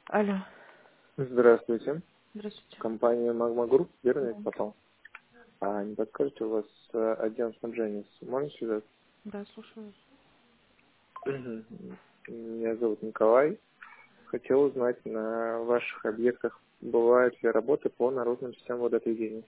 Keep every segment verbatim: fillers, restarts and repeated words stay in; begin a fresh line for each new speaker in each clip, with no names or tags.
Алло.
Здравствуйте.
Здравствуйте.
Компания Magma Group, верно
Да.
я попал? А не подскажете, у вас э, отдел снабжения можно связаться?
Да, слушаю вас.
Мгм. Меня зовут Николай. Хотел узнать, на ваших объектах бывают ли работы по народным системам водоотведения?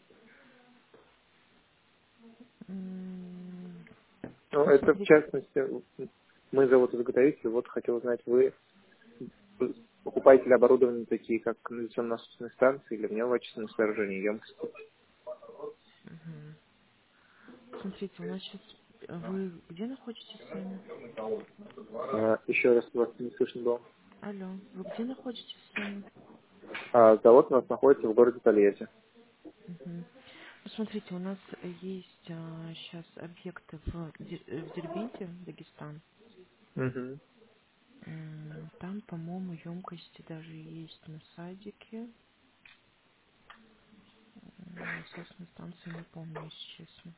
М,
Ну,
Ну,
это в
смотрите.
частности, мы завод-изготовитель, вот хотел узнать, вы покупаете ли оборудование такие, как канализационно-насосные станции или вневочные сооружения, емкости?
Мгм. Смотрите, у нас сейчас... Вы где находитесь сами?
А, еще раз вас не слышно было.
Алло. Вы где находитесь сами?
А, завод у нас находится в городе Тольятти.
Мгм. Ну, смотрите, у нас есть сейчас объекты в, Дер- э, в Дербенте, Дагестан.
Мгм.
М, Там, по-моему, емкости даже есть на садике. М, Насосной станции не помню, если честно.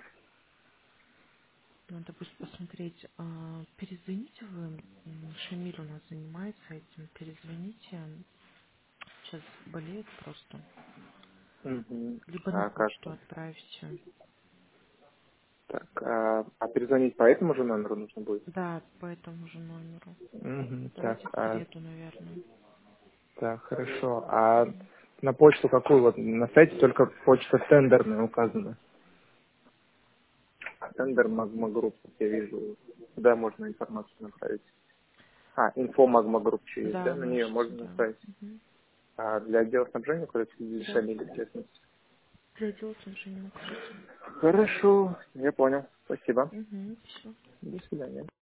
Надо будет посмотреть. А, перезвоните вы. м, Шамиль у нас занимается этим. Перезвоните. Сейчас болеет просто.
Мгм.
Либо на
А как?
почту отправьте.
Так, а, а перезвонить по этому же номеру нужно будет?
Да, по этому же номеру.
Мгм. Так,
Давайте в
а,
среду, наверное.
так, хорошо. А
Мгм.
на почту какую? Вот на сайте только почта тендерная указана. Тендер Магма Групп, я вижу. Куда можно информацию направить? А, инфо Магма Групп есть, да?
Да,
На нее
наш,
можно
да.
направить.
Мгм.
А для отдела снабжения куда-то
Да.
Шамиль, естественно.
Для отдела снабжения укажите.
Хорошо, я понял. Спасибо.
Угу, все.
До свидания.